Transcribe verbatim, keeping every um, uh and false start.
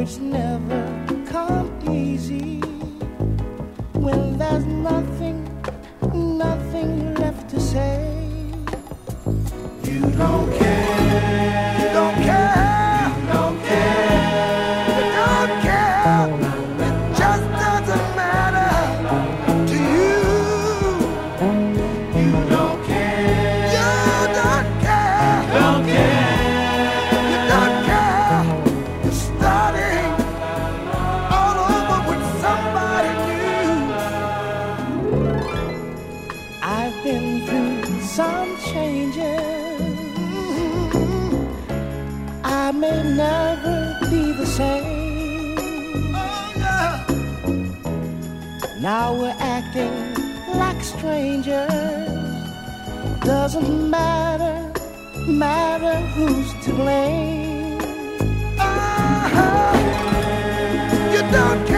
it's never come easy when there's nothing, nothing left to say. You don't care, you don't care, you don't care, you don't care. It just doesn't matter to you. You don't care, you don't care, don't care, you don't care. You're starting all over with somebody new. I've been through some changes. I may never be the same. Oh, yeah. Now we're acting like strangers. Doesn't matter, matter who's to blame. Uh-huh. You don't care.